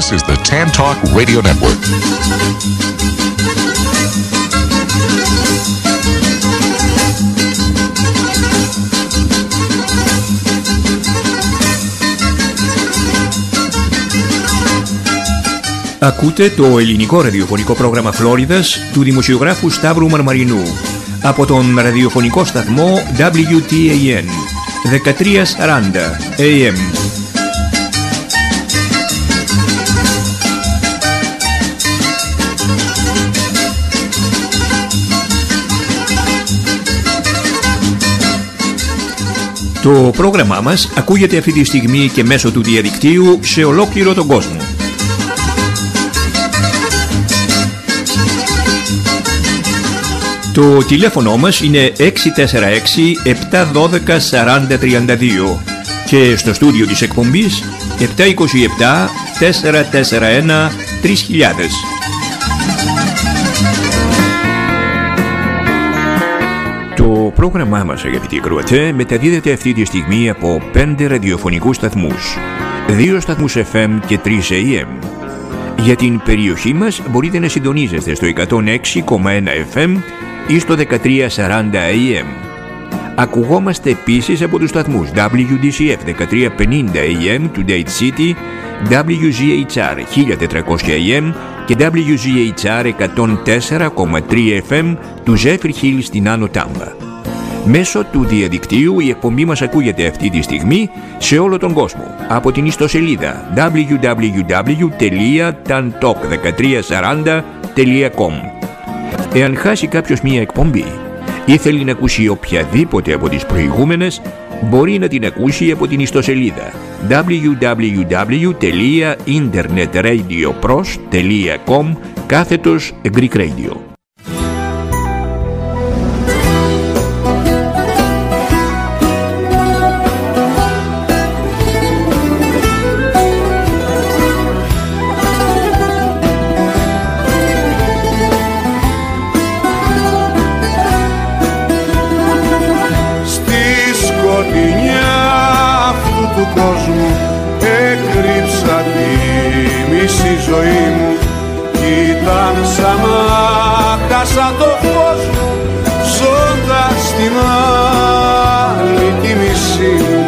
This is the Tan Talk Radio Network. Ακούτε το ελληνικό ραδιοφωνικό πρόγραμμα Φλόριδας του δημοσιογράφου Σταύρου Μαρμαρινού από τον ραδιοφωνικό σταθμό WTAN 1340 AM. Το πρόγραμμά μας ακούγεται αυτή τη στιγμή και μέσω του διαδικτύου σε ολόκληρο τον κόσμο. Το τηλέφωνο μας είναι 646-712-4032 και στο στούντιο της εκπομπής 727-441-3000. Το πρόγραμμά μας, αγαπητοί ακροατές, μεταδίδεται αυτή τη στιγμή από 5 ραδιοφωνικούς σταθμούς, 2 σταθμούς FM και 3 AM. Για την περιοχή μας μπορείτε να συντονίζεστε στο 106,1 FM ή στο 1340 AM. Ακουγόμαστε επίσης από τους σταθμούς WDCF 1350 AM του Date City, WGHR 1400 AM και WGHR 104,3 FM του Zephyr Hill στην Άνω Τάμπα. Μέσω του διαδικτύου η εκπομπή μας ακούγεται αυτή τη στιγμή σε όλο τον κόσμο από την ιστοσελίδα www.tantalk1340.com. Εάν χάσει κάποιος μία εκπομπή ή θέλει να ακούσει οποιαδήποτε από τις προηγούμενες, μπορεί να την ακούσει από την ιστοσελίδα www.internetradioPros.com/Greek Radio. Έκρυψα τη μισή ζωή μου κι ήταν σαν να χάσα το φως μου, ζώντας την άλλη τη μισή μου.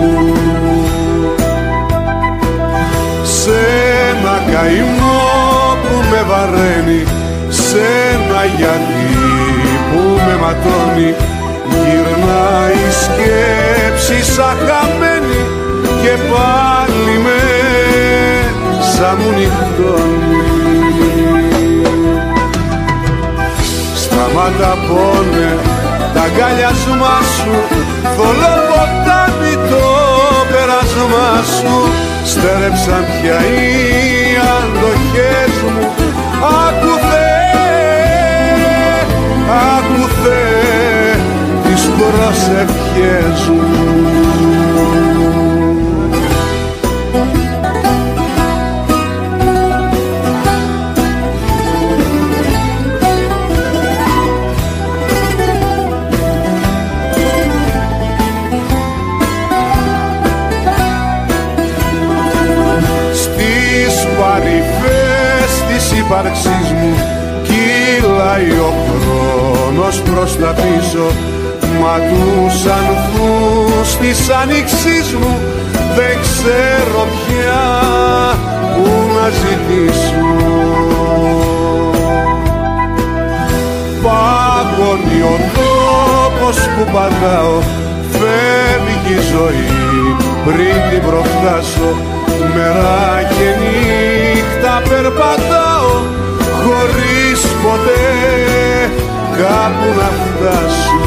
Σ' ένα καημό που με βαραίνει, σ' ένα γιατί που με ματώνει, γυρνάει η σκέψη σαν χαμένη και πάλι μέσα μου νυχτώνει. Σταμάτα πόνε τα αγκαλιάσμα σου, θολό ποτάμι το πέρασμα σου, στέρεψαν πια οι αντοχές μου. Άκου Θεέ, τις προσευχές μου. Ύπαρξής μου κύλαει ο χρόνος προς τα πίσω, μα τους ανθούς της άνοιξής μου δεν ξέρω πια που να ζητήσω. Πάγωνει ο τόπος που πατάω, φεύγει η ζωή πριν την προφτάσω, μέρα και νύχτα περπατάω χωρίς ποτέ κάπου να φτάσω.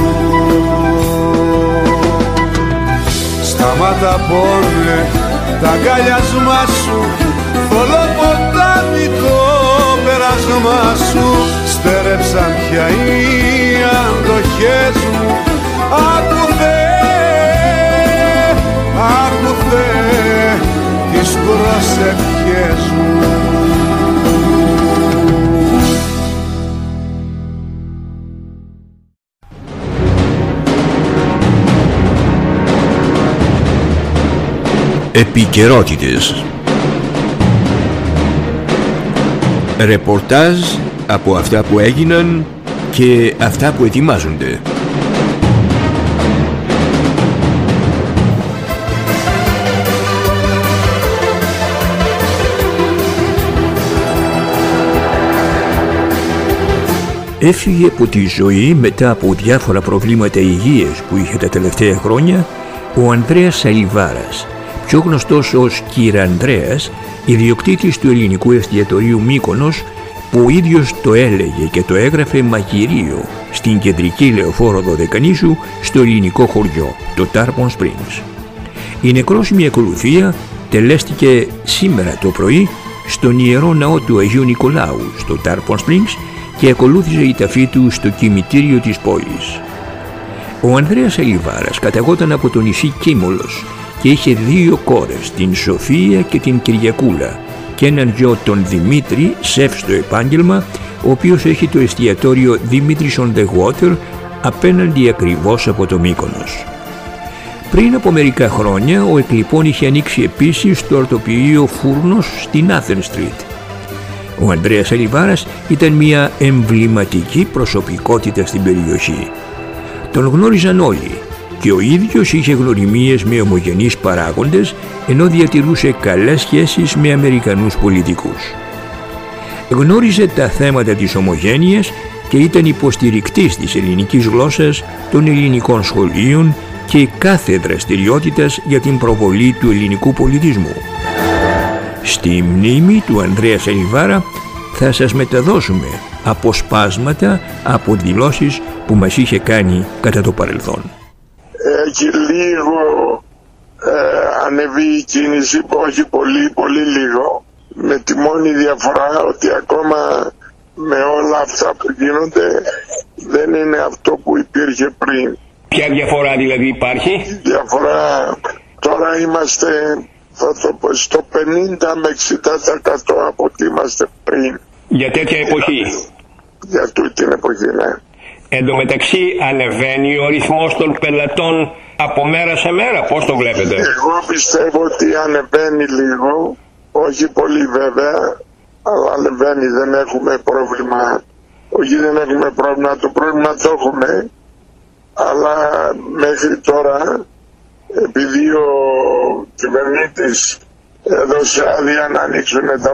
Σταμάτα πόνε τα αγκαλιάσμα σου, θολό ποτάμι το πέρασμα σου, στέρεψαν πια οι αντοχές μου. Άκου Θεέ, τις προσευχές μου. Επικαιρότητες. Ρεπορτάζ από αυτά που έγιναν και αυτά που ετοιμάζονται. Έφυγε από τη ζωή μετά από διάφορα προβλήματα υγείας που είχε τα τελευταία χρόνια ο Ανδρέας Σαλιβάρας, πιο γνωστός ως Κύρα Ανδρέας, ιδιοκτήτης του ελληνικού εστιατορίου Μύκονος, που ο ίδιος το έλεγε και το έγραφε μαγειρίο στην κεντρική λεωφόρο Δωδεκανήσου στο ελληνικό χωριό, το Tarpon Springs. Η νεκρόσιμη ακολουθία τελέστηκε σήμερα το πρωί στον Ιερό Ναό του Αγίου Νικολάου στο Tarpon Springs και ακολούθησε η ταφή του στο κημητήριο της πόλης. Ο Ανδρέας Σαλιβάρας καταγόταν από το νησί Κίμολος και είχε δύο κόρες, την Σοφία και την Κυριακούλα, και έναν γιο, τον Δημήτρη, σεφ στο επάγγελμα, ο οποίος έχει το εστιατόριο Dimitris on the Water απέναντι ακριβώς από το Μύκονος. Πριν από μερικά χρόνια ο εκλειπών είχε ανοίξει επίσης το αρτοποιείο Φούρνος στην Athens Street. Ο Ανδρέας Σαλιβάρας ήταν μια εμβληματική προσωπικότητα στην περιοχή. Τον γνώριζαν όλοι και ο ίδιος είχε γνωριμίες με ομογενείς παράγοντες, ενώ διατηρούσε καλές σχέσεις με Αμερικανούς πολιτικούς. Γνώριζε τα θέματα της ομογένειας και ήταν υποστηρικτής της ελληνικής γλώσσας, των ελληνικών σχολείων και κάθε δραστηριότητας για την προβολή του ελληνικού πολιτισμού. Στη μνήμη του Ανδρέα Σαλιβάρα θα σας μεταδώσουμε αποσπάσματα από δηλώσεις που μας είχε κάνει κατά το παρελθόν. Έχει λίγο ανεβεί η κίνηση, όχι πολύ, πολύ λίγο, με τη μόνη διαφορά ότι ακόμα με όλα αυτά που γίνονται δεν είναι αυτό που υπήρχε πριν. Ποια διαφορά δηλαδή υπάρχει? Η διαφορά τώρα είμαστε, θα το πω, στο 50 με 60% από ό,τι είμαστε πριν. Για τέτοια εποχή? Για τούτη την εποχή, ναι. Εν τω μεταξύ ανεβαίνει ο ρυθμός των πελατών από μέρα σε μέρα, πώς το βλέπετε? Εγώ πιστεύω ότι ανεβαίνει λίγο, όχι πολύ βέβαια, αλλά ανεβαίνει, δεν έχουμε πρόβλημα. Όχι, δεν έχουμε πρόβλημα, το πρόβλημα το έχουμε, αλλά μέχρι τώρα, επειδή ο κυβερνήτης έδωσε άδεια να ανοίξουν τα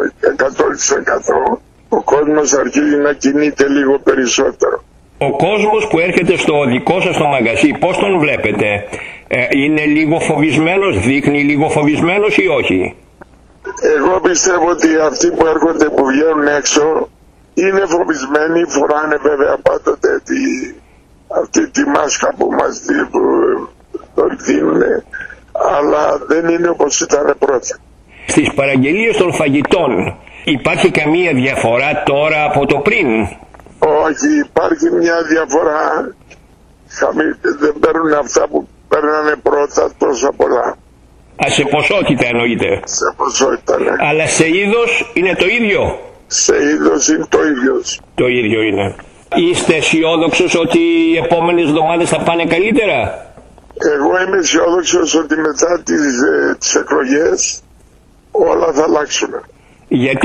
100%, ο κόσμος αρχίζει να κινείται λίγο περισσότερο. Ο κόσμος που έρχεται στο δικό σας το μαγαζί, πώς τον βλέπετε? Είναι λίγο φοβισμένος, δείχνει λίγο φοβισμένος ή όχι? Εγώ πιστεύω ότι αυτοί που έρχονται, που βγαίνουν έξω, είναι φοβισμένοι, φοράνε βέβαια πάντοτε αυτή τη μάσκα που μας δίνουν, αλλά δεν είναι όπως ήταν πρώτα. Στις παραγγελίες των φαγητών υπάρχει καμία διαφορά τώρα από το πριν? Όχι, υπάρχει μια διαφορά. Δεν παίρνουν αυτά που παίρνανε πρώτα τόσα πολλά. Σε ποσότητα εννοείται? Σε ποσότητα, ναι. Αλλά σε είδος είναι το ίδιο? Σε είδος είναι το ίδιο. Το ίδιο είναι. Είστε αισιόδοξος ότι οι επόμενες εβδομάδες θα πάνε καλύτερα? Εγώ είμαι αισιόδοξος ότι μετά τις εκλογές όλα θα αλλάξουν. Γιατί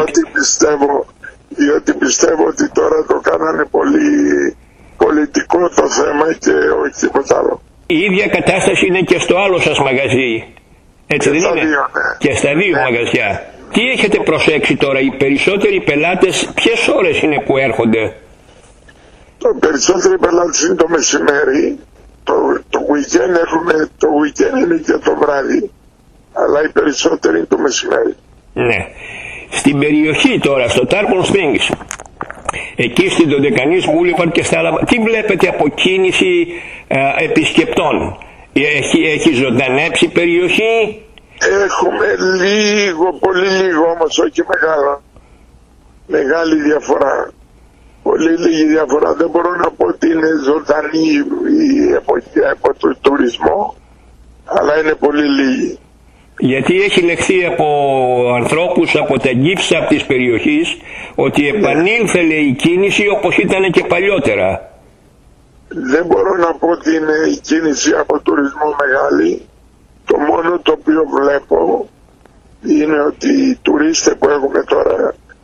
διότι πιστεύω ότι τώρα το κάνανε πολύ πολιτικό το θέμα και όχι τίποτα άλλο. Η ίδια κατάσταση είναι και στο άλλο σας μαγαζί, έτσι δεν είναι? Ναι. Και στα δύο μαγαζιά. Τι έχετε προσέξει τώρα, οι περισσότεροι πελάτες ποιες ώρες είναι που έρχονται? Το περισσότεροι πελάτες είναι το μεσημέρι, το weekend έχουμε, το weekend είναι και το βράδυ, αλλά οι περισσότεροι είναι το μεσημέρι. Ναι. Στην περιοχή τώρα, στο Tarpon Springs, εκεί στην Dodekanis Boulevard και στα άλλα, τι βλέπετε από κίνηση επισκεπτών? Έχει ζωντανέψει η περιοχή? Έχουμε λίγο, πολύ λίγο όμως, όχι μεγάλα. Μεγάλη διαφορά. Πολύ λίγη διαφορά. Δεν μπορώ να πω ότι είναι ζωντανή η εποχή από το τουρισμό, αλλά είναι πολύ λίγη. Γιατί έχει λεχθεί από ανθρώπους από τα γύψα της περιοχής ότι επανήλθε, λέει, η κίνηση όπως ήταν και παλιότερα. Δεν μπορώ να πω ότι είναι η κίνηση από τουρισμό μεγάλη. Το μόνο το οποίο βλέπω είναι ότι οι τουρίστες που έχουμε τώρα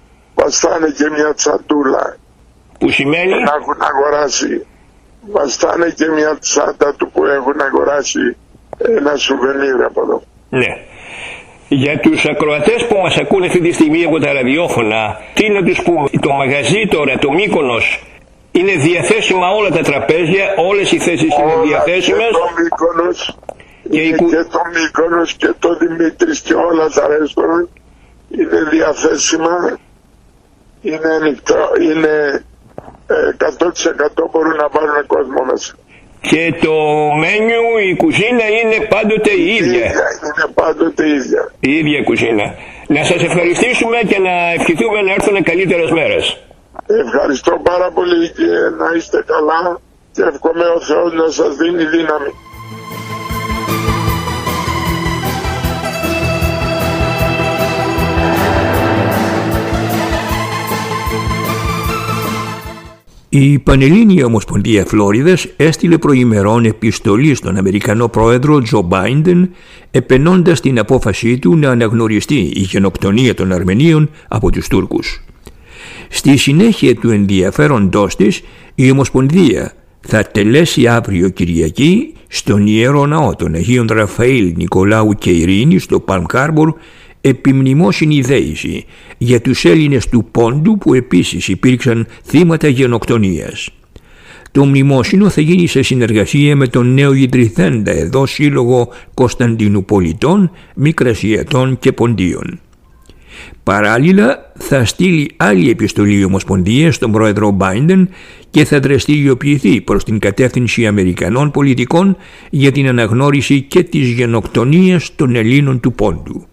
βαστάνε και μια τσαντούλα. Που σημαίνει? Να έχουν αγοράσει. Βαστάνε και μια τσάντα του που έχουν αγοράσει ένα σουβενίρ από εδώ. Ναι. Για τους ακροατές που μας ακούνε αυτή τη στιγμή από τα ραδιόφωνα, τι να τους πούμε? Το μαγαζί τώρα, το Μύκονος, είναι διαθέσιμα όλα τα τραπέζια, όλες οι θέσεις είναι διαθέσιμες. Και το Μύκονος, και το Μύκονος και το Δημήτρης και όλα τα ρέστοραν είναι διαθέσιμα, είναι ανοιχτό, είναι 100% μπορούν να πάρουν κόσμο μέσα. Και το μένιου, η κουζίνα είναι πάντοτε η ίδια. Είναι πάντοτε η ίδια. Η ίδια κουζίνα. Να σας ευχαριστήσουμε και να ευχηθούμε να έρθουν καλύτερες μέρες. Ευχαριστώ πάρα πολύ και να είστε καλά και εύχομαι ο Θεός να σας δίνει δύναμη. Η Πανελλήνια Ομοσπονδία Φλόριδας έστειλε προημερών επιστολή στον Αμερικανό πρόεδρο Τζο Μπάιντεν επενώντας την απόφασή του να αναγνωριστεί η γενοκτονία των Αρμενίων από τους Τούρκους. Στη συνέχεια του ενδιαφέροντός της, η Ομοσπονδία θα τελέσει αύριο Κυριακή στον Ιερό Ναό των Αγίων Ραφαήλ, Νικολάου και Ειρήνη στο Palm Harbor επιμνημόσυνη δέηση για τους Έλληνες του Πόντου που επίσης υπήρξαν θύματα γενοκτονίας. Το μνημόσυνο θα γίνει σε συνεργασία με τον νέο ιδρυθέντα εδώ Σύλλογο Κωνσταντινουπολιτών, Μικρασιατών και Ποντίων. Παράλληλα θα στείλει άλλη επιστολή Ομοσπονδία στον πρόεδρο Μπάιντεν και θα δραστηριοποιηθεί προς την κατεύθυνση Αμερικανών πολιτικών για την αναγνώριση και της γενοκτονίας των Ελλήνων του Πόντου.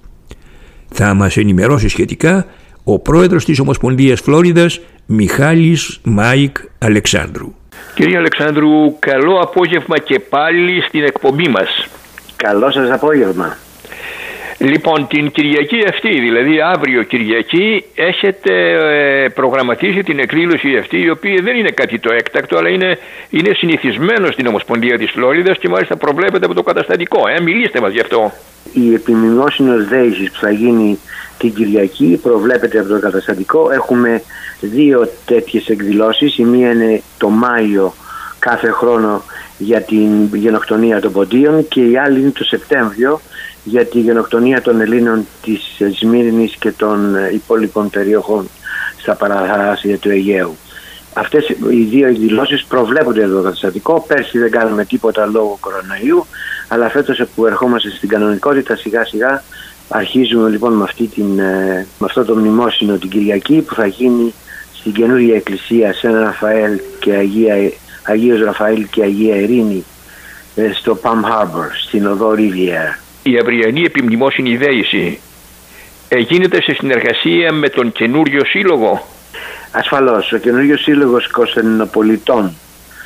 Θα μας ενημερώσει σχετικά ο πρόεδρος της Ομοσπονδίας Φλόριδας, Μιχάλης Μάικ Αλεξάνδρου. Κύριε Αλεξάνδρου, καλό απόγευμα και πάλι στην εκπομπή μας. Καλό σας απόγευμα. Λοιπόν, την Κυριακή αυτή, δηλαδή αύριο Κυριακή, έχετε προγραμματίσει την εκδήλωση αυτή, η οποία δεν είναι κάτι το έκτακτο, αλλά είναι συνηθισμένο στην Ομοσπονδία της Φλόριδας και μάλιστα προβλέπεται από το καταστατικό. Μιλήστε μας γι' αυτό. Η επιμνημόσυνος δέησης που θα γίνει την Κυριακή προβλέπεται από το καταστατικό. Έχουμε δύο τέτοιες εκδηλώσεις. Η μία είναι το Μάιο κάθε χρόνο για την γενοκτονία των Ποντίων και η άλλη είναι το Σεπτέμβριο για τη γενοκτονία των Ελλήνων της Σμύρνης και των υπόλοιπων περιοχών στα παραθαλάσσια του Αιγαίου. Αυτές οι δύο εκδηλώσεις προβλέπονται εδώ το καταστατικό. Πέρσι δεν κάναμε τίποτα λόγω κορονοϊού, αλλά φέτος που ερχόμαστε στην κανονικότητα σιγά σιγά αρχίζουμε λοιπόν με αυτό το μνημόσυνο την Κυριακή που θα γίνει στην καινούργια εκκλησία Σεν Ραφαέλ και Αγίος Ραφαήλ και Αγία Ειρήνη στο Palm Harbor, στην οδό Riviera. Η αυριανή επιμνημόσυνη δέηση γίνεται σε συνεργασία με τον καινούριο σύλλογο. Ασφαλώς, ο καινούριος σύλλογος Κωνσταντινοπολιτών,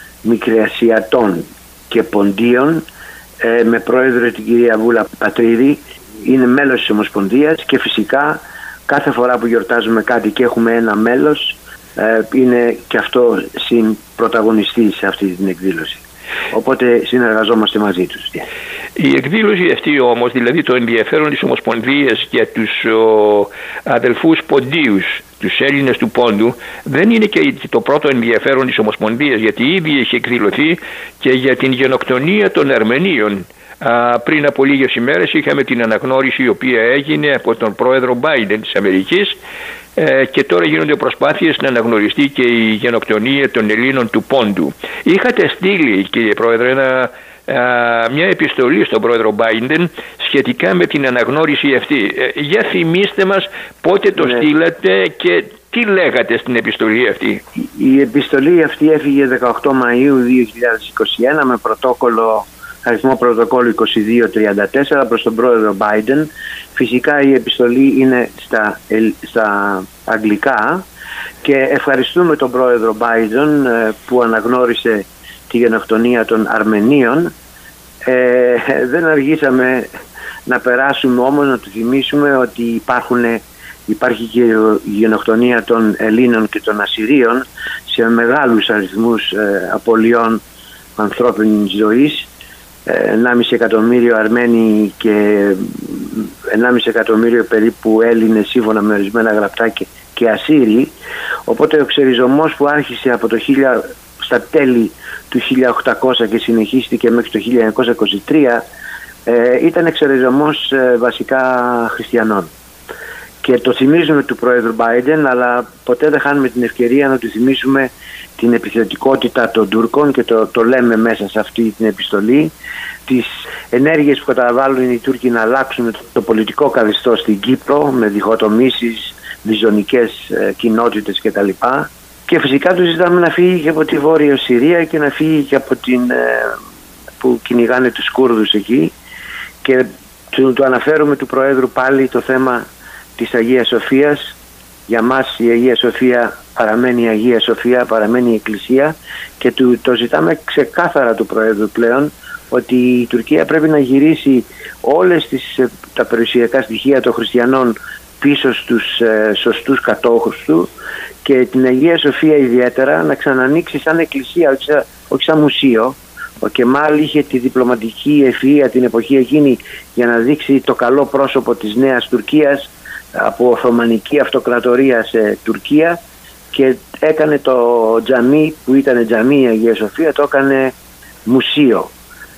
Μικρασιατών και Ποντίων με πρόεδρο την κυρία Βούλα Πατρίδη είναι μέλος της Ομοσπονδίας και φυσικά κάθε φορά που γιορτάζουμε κάτι και έχουμε ένα μέλος είναι και αυτό πρωταγωνιστής σε αυτή την εκδήλωση. Οπότε συνεργαζόμαστε μαζί τους. Η εκδήλωση αυτή όμως, δηλαδή το ενδιαφέρον της Ομοσπονδίας για τους αδελφούς Ποντίους, τους Έλληνες του Πόντου, δεν είναι και το πρώτο ενδιαφέρον της Ομοσπονδίας, γιατί ήδη έχει εκδηλωθεί και για την γενοκτονία των Αρμενίων. Πριν από λίγες ημέρες είχαμε την αναγνώριση η οποία έγινε από τον πρόεδρο Μπάιντεν της Αμερικής και τώρα γίνονται προσπάθειες να αναγνωριστεί και η γενοκτονία των Ελλήνων του Πόντου. Είχατε στείλει, κύριε Πρόεδρε, μια επιστολή στον πρόεδρο Μπάιντεν σχετικά με την αναγνώριση αυτή. Για θυμίστε μας πότε το στείλατε και τι λέγατε στην επιστολή αυτή. Η επιστολή αυτή έφυγε 18 Μαΐου 2021 με αριθμό πρωτοκόλλου 2234 προς τον πρόεδρο Μπάιντεν. Φυσικά η επιστολή είναι στα αγγλικά και ευχαριστούμε τον πρόεδρο Μπάιντεν που αναγνώρισε τη γενοκτονία των Αρμενίων. Δεν αργήσαμε να περάσουμε όμως να του θυμίσουμε ότι υπάρχει και η γενοκτονία των Ελλήνων και των Ασσυρίων σε μεγάλους αριθμούς απολειών ανθρώπινης ζωής. 1,5 εκατομμύριο Αρμένοι και 1,5 εκατομμύριο περίπου Έλληνες σύμφωνα με ορισμένα γραπτά και Ασσύριοι, οπότε ο ξεριζωμός που άρχισε από στα τέλη του 1800 και συνεχίστηκε μέχρι το 1923 ήταν εξοριζωμός βασικά χριστιανών. Και το θυμίζουμε του Πρόεδρου Biden, αλλά ποτέ δεν χάνουμε την ευκαιρία να του θυμίσουμε την επιθετικότητα των Τούρκων, και το λέμε μέσα σε αυτή την επιστολή, τις ενέργειες που καταβάλουν οι Τούρκοι να αλλάξουν το πολιτικό καθεστώς στην Κύπρο με διχοτομήσεις, διζωνικές κοινότητες κτλ. Και φυσικά του ζητάμε να φύγει και από τη Βόρεια Συρία και να φύγει και από που κυνηγάνε τους Κούρδους εκεί, και του αναφέρουμε του Προέδρου πάλι το θέμα της Αγίας Σοφίας. Για μας η Αγία Σοφία παραμένει η Αγία Σοφία, παραμένει η Εκκλησία, και το ζητάμε ξεκάθαρα του Προέδρου πλέον ότι η Τουρκία πρέπει να γυρίσει όλες τα περιουσιακά στοιχεία των χριστιανών πίσω στους σωστούς κατόχους του, και την Αγία Σοφία ιδιαίτερα να ξανανοίξει σαν εκκλησία, όχι σαν μουσείο. Ο Κεμάλ είχε τη διπλωματική ευφυΐα την εποχή εκείνη για να δείξει το καλό πρόσωπο της νέας Τουρκίας από Οθωμανική Αυτοκρατορία σε Τουρκία, και έκανε το τζαμί που ήταν τζαμί η Αγία Σοφία, το έκανε μουσείο.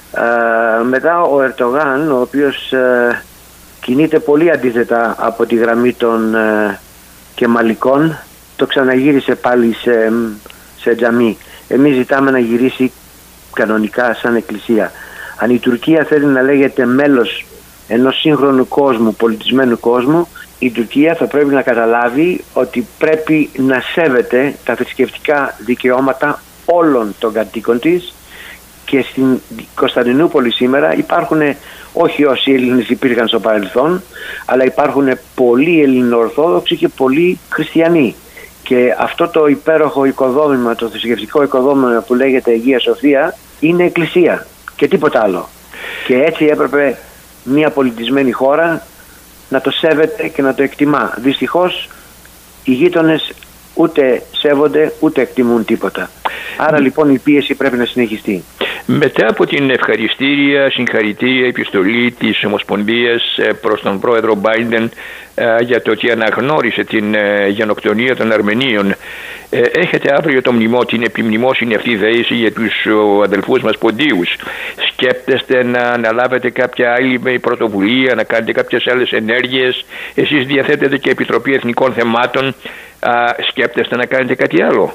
Μετά ο Ερντογάν, ο οποίος κινείται πολύ αντίθετα από τη γραμμή των Κεμαλικών, το ξαναγύρισε πάλι σε τζαμί. Εμείς ζητάμε να γυρίσει κανονικά σαν εκκλησία. Αν η Τουρκία θέλει να λέγεται μέλος ενός σύγχρονου κόσμου, πολιτισμένου κόσμου, η Τουρκία θα πρέπει να καταλάβει ότι πρέπει να σέβεται τα θρησκευτικά δικαιώματα όλων των κατοίκων της, και στην Κωνσταντινούπολη σήμερα υπάρχουν όχι όσοι Έλληνες υπήρχαν στο παρελθόν, αλλά υπάρχουν πολλοί Ελληνοορθόδοξοι και πολλοί χριστιανοί. Και αυτό το υπέροχο οικοδόμημα, το θρησκευτικό οικοδόμημα που λέγεται Αγία Σοφία, είναι εκκλησία και τίποτα άλλο. Και έτσι έπρεπε μια πολιτισμένη χώρα να το σέβεται και να το εκτιμά. Δυστυχώς οι γείτονες ούτε σέβονται ούτε εκτιμούν τίποτα. Άρα λοιπόν η πίεση πρέπει να συνεχιστεί. Μετά από την ευχαριστήρια, συγχαρητήρια επιστολή της Ομοσπονδίας προς τον πρόεδρο Biden για το ότι αναγνώρισε την γενοκτονία των Αρμενίων, έχετε αύριο την επιμνημόσυνη αυτή δέηση για τους αδελφούς μας Ποντίους. Σκέπτεστε να αναλάβετε κάποια άλλη πρωτοβουλία, να κάνετε κάποιες άλλες ενέργειες? Εσείς διαθέτετε και Επιτροπή Εθνικών Θεμάτων. Σκέπτεστε να κάνετε κάτι άλλο?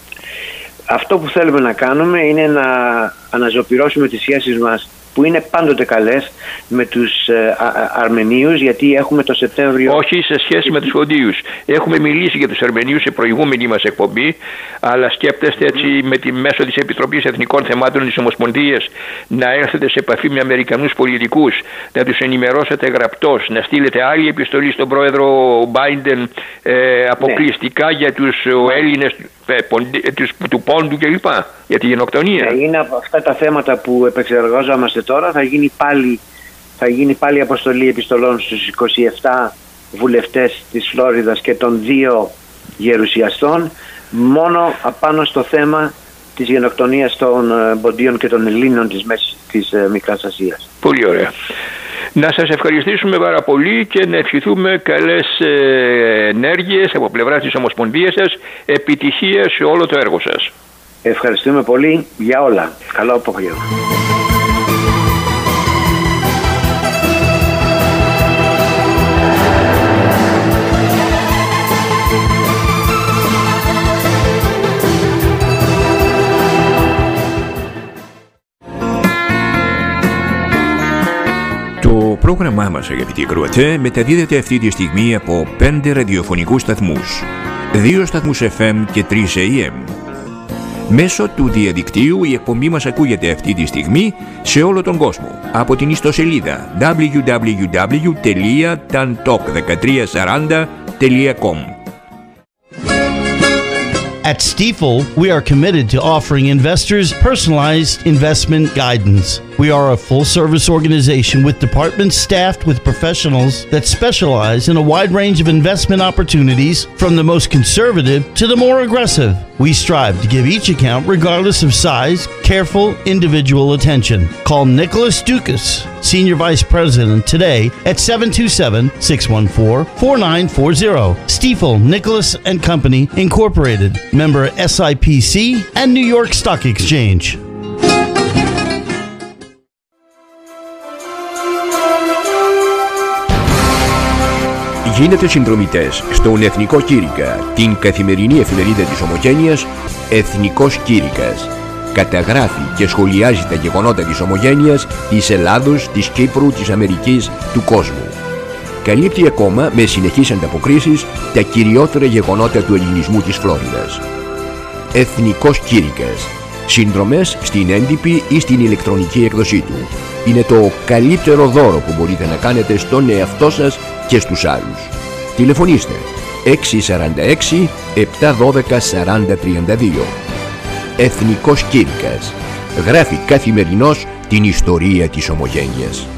Αυτό που θέλουμε να κάνουμε είναι να αναζωπυρώσουμε τις σχέσεις μας, που είναι πάντοτε καλές, με τους Αρμενίους, γιατί έχουμε το Σεπτέμβριο... Όχι σε σχέση με τους Ποντίους. Έχουμε μιλήσει για τους Αρμενίους σε προηγούμενη μας εκπομπή, αλλά σκέπτεστε έτσι μέσω της Επιτροπής Εθνικών Θεμάτων της Ομοσπονδίας να έρθετε σε επαφή με Αμερικανούς πολιτικούς, να τους ενημερώσετε γραπτός, να στείλετε άλλη επιστολή στον πρόεδρο Biden αποκλειστικά για τους Έλληνες του Πόντου κλπ, για τη γενοκτονία? Είναι από αυτά τα θέματα που επεξεργαζόμαστε τώρα. Θα γίνει πάλι αποστολή επιστολών στους 27 βουλευτές της Φλόριδας και των 2 γερουσιαστών, μόνο απάνω στο θέμα της γενοκτονίας των Ποντίων και των Ελλήνων της Μικράς Ασίας. Πολύ ωραία. Να σας ευχαριστήσουμε πάρα πολύ και να ευχηθούμε καλές ενέργειες από πλευρά της Ομοσπονδίας σας. Επιτυχία σε όλο το έργο σας. Ευχαριστούμε πολύ για όλα. Καλό απόγευμα. Το πρόγραμμά μας, αγαπητοί ακροατές, μεταδίδεται αυτή τη στιγμή από 5 ραδιοφωνικούς σταθμούς, 2 σταθμούς FM και 3 AM. Μέσω του διαδικτύου η εκπομπή μας ακούγεται αυτή τη στιγμή σε όλο τον κόσμο από την ιστοσελίδα www.tantalk1340.com. At Stifel, we are committed to offering investors personalized investment guidance. We are a full-service organization with departments staffed with professionals that specialize in a wide range of investment opportunities, from the most conservative to the more aggressive. We strive to give each account, regardless of size, careful individual attention. Call Nicholas Dukas, Senior Vice President, today at 727-614-4940. Stifel, Nicholas and Company, Incorporated, member SIPC and New York Stock Exchange. Γίνετε συνδρομητές στον Εθνικό Κήρυκα, την καθημερινή εφημερίδα της Ομογένειας, Εθνικός Κήρυκας. Καταγράφει και σχολιάζει τα γεγονότα της Ομογένειας, της Ελλάδος, της Κύπρου, της Αμερικής, του κόσμου. Καλύπτει ακόμα με συνεχείς ανταποκρίσεις τα κυριότερα γεγονότα του ελληνισμού της Φλόριδας. Εθνικός Κήρυκας. Συνδρομές στην έντυπη ή στην ηλεκτρονική έκδοσή του. Είναι το καλύτερο δώρο που μπορείτε να κάνετε στον εαυτό σας και στους άλλους. Τηλεφωνήστε 646 712 4032. Εθνικός Κήρυκας. Γράφει καθημερινώς την ιστορία της Ομογένειας.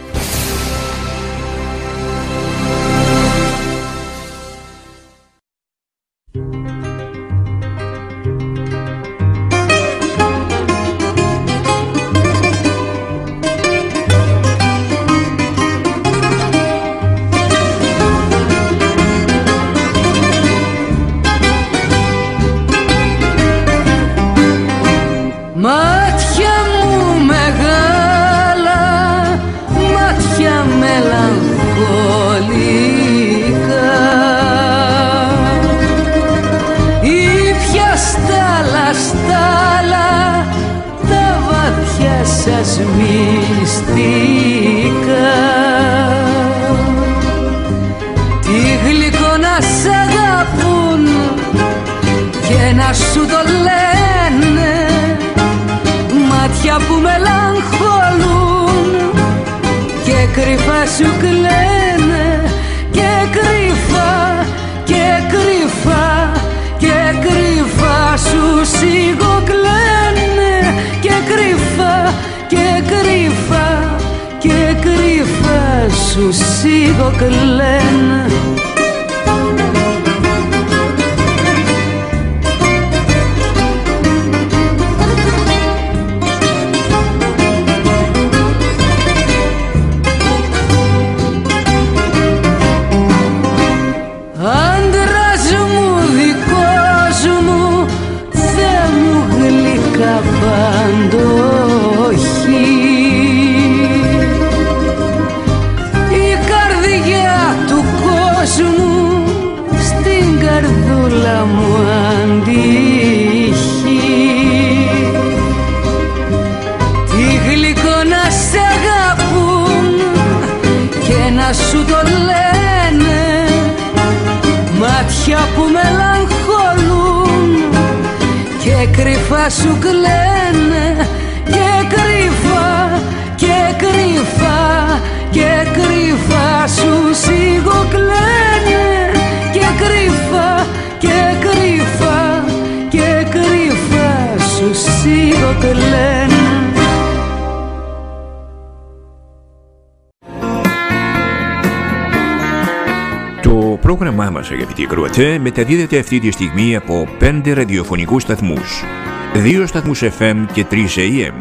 Το πρόγραμμά μας, αγαπητοί ακροατές, μεταδίδεται αυτή τη στιγμή από 5 ραδιοφωνικούς σταθμούς, 2 σταθμούς FM και 3 AM.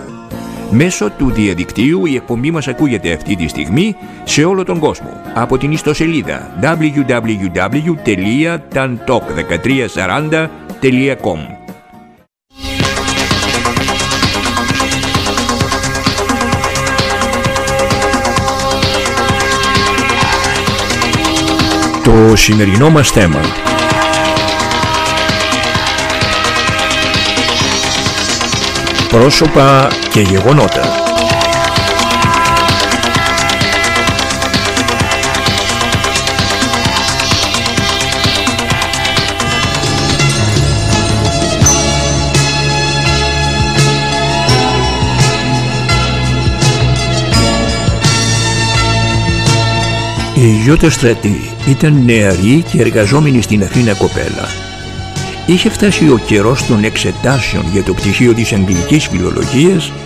Μέσω του διαδικτύου η εκπομπή μας ακούγεται αυτή τη στιγμή σε όλο τον κόσμο από την ιστοσελίδα www.tantop1340.com. Το σημερινό μας θέμα: πρόσωπα και γεγονότα. Η Γιώτα Στρατή ήταν νεαρή και εργαζόμενη στην Αθήνα κοπέλα. Είχε φτάσει ο καιρός των εξετάσεων για το πτυχίο της αγγλικής φιλολογίας,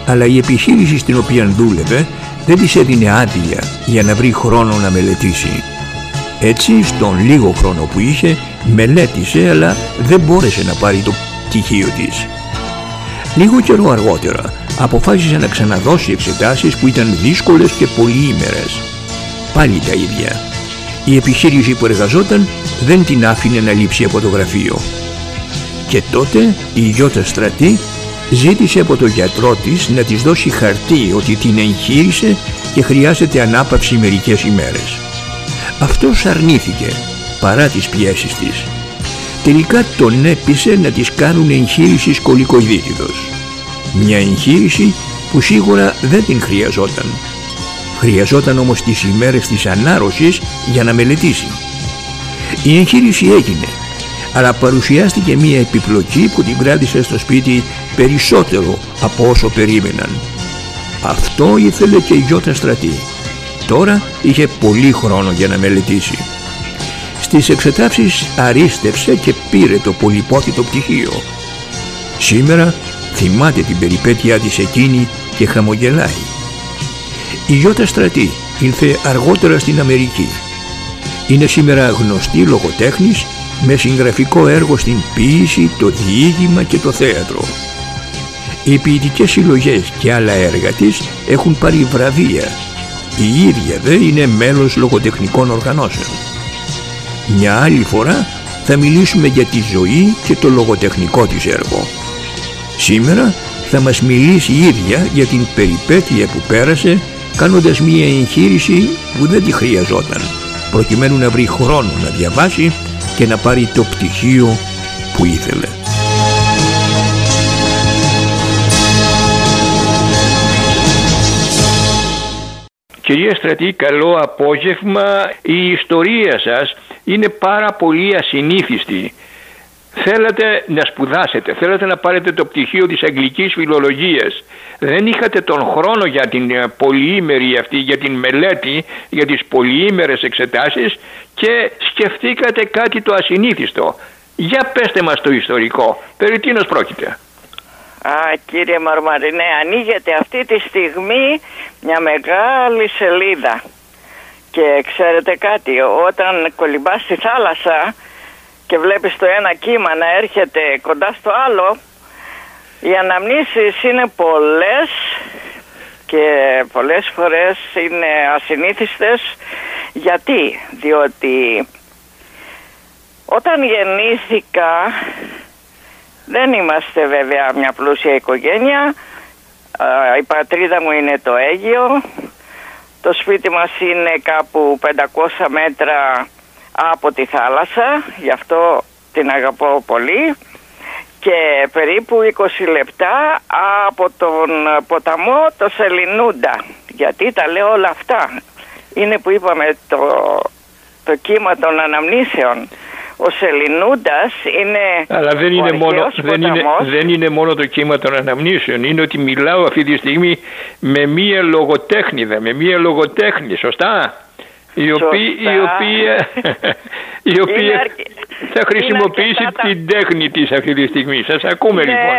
αλλά η επιχείρηση στην οποία δούλευε δεν της έδινε άδεια για να βρει χρόνο να μελετήσει. Έτσι, στον λίγο χρόνο που είχε, μελέτησε, αλλά δεν μπόρεσε να πάρει το πτυχίο της. Λίγο καιρό αργότερα αποφάσισε να ξαναδώσει εξετάσεις που ήταν δύσκολες και πολυήμερες. Πάλι τα ίδια. Η επιχείρηση που εργαζόταν δεν την άφηνε να λείψει από το γραφείο. Και τότε η Γιώτα Στρατή ζήτησε από τον γιατρό της να της δώσει χαρτί ότι την εγχείρησε και χρειάζεται ανάπαυση μερικές ημέρες. Αυτός αρνήθηκε παρά τις πιέσεις της. Τελικά τον έπεισε να της κάνουν εγχείρηση σκολικοειδίτιδος. Μια εγχείρηση που σίγουρα δεν την χρειαζόταν. Χρειαζόταν όμως τις ημέρες της ανάρρωσης για να μελετήσει. Η εγχείρηση έγινε, αλλά παρουσιάστηκε μια επιπλοκή που την κράτησε στο σπίτι περισσότερο από όσο περίμεναν. Αυτό ήθελε και η Γιώτα Στρατή. Τώρα είχε πολύ χρόνο για να μελετήσει. Στις εξετάσεις αρίστευσε και πήρε το πολυπόθητο πτυχίο. Σήμερα θυμάται την περιπέτειά της εκείνη και χαμογελάει. Η Γιώτα Στρατή ήρθε αργότερα στην Αμερική. Είναι σήμερα γνωστή λογοτέχνης με συγγραφικό έργο στην ποίηση, το διήγημα και το θέατρο. Οι ποιητικές συλλογές και άλλα έργα της έχουν πάρει βραβεία. Η ίδια δε είναι μέλος λογοτεχνικών οργανώσεων. Μια άλλη φορά θα μιλήσουμε για τη ζωή και το λογοτεχνικό της έργο. Σήμερα θα μας μιλήσει η ίδια για την περιπέτεια που πέρασε κάνοντας μια εγχείρηση που δεν τη χρειαζόταν, προκειμένου να βρει χρόνο να διαβάσει και να πάρει το πτυχίο που ήθελε. Κυρία Στρατή, καλό απόγευμα. Η ιστορία σας είναι πάρα πολύ ασυνήθιστη. Θέλατε να σπουδάσετε, θέλατε να πάρετε το πτυχίο της αγγλικής φιλολογίας. Δεν είχατε τον χρόνο για την πολυήμερη αυτή, για την μελέτη, για τις πολυήμερες εξετάσεις και σκεφτήκατε κάτι το ασυνήθιστο. Για πέστε μας το ιστορικό, περί τίνος πρόκειται. Κύριε Μαρμαρινέ, ανοίγεται αυτή τη στιγμή μια μεγάλη σελίδα. Και ξέρετε κάτι, όταν κολυμπάς στη θάλασσα και βλέπεις το ένα κύμα να έρχεται κοντά στο άλλο, οι αναμνήσεις είναι πολλές και πολλές φορές είναι ασυνήθιστες. Γιατί? Διότι όταν γεννήθηκα, δεν είμαστε βέβαια μια πλούσια οικογένεια. Η πατρίδα μου είναι το Αίγυο. Το σπίτι μας είναι κάπου 500 μέτρα από τη θάλασσα, γι' αυτό την αγαπώ πολύ, και περίπου 20 λεπτά από τον ποταμό το Σελινούντα. Γιατί τα λέω όλα αυτά? Είναι που είπαμε το κύμα των αναμνήσεων. Ο Σελινούντας είναι... Αλλά δεν είναι μόνο το κύμα των αναμνήσεων. Είναι ότι μιλάω αυτή τη στιγμή με μία λογοτέχνηδα, με μία λογοτέχνη, σωστά? Η οποία θα χρησιμοποιήσει την τέχνη της αυτή τη στιγμή. Σας ακούμε λοιπόν.